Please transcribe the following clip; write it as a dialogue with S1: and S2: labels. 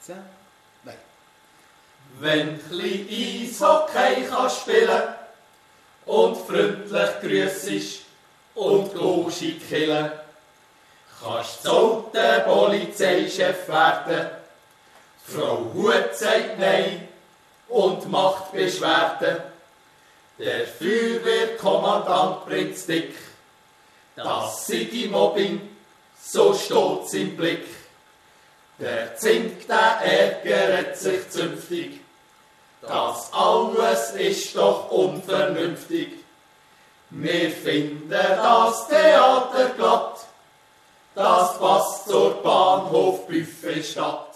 S1: Nein.
S2: Wenn klein Eishockey kann spielen und freundlich grüßest und Guschi killen, kannst du der Polizeichef werden. Frau Hut sagt Nein und macht Beschwerden. Der Feuerwehrkommandant bringt's dick. Das sei die Mobbing, so steht's im Blick. Der Zink, der ärgert sich zünftig. Das alles ist doch unvernünftig. Wir finden das Theater glatt. Das passt zur Bahnhof Buffetstadt.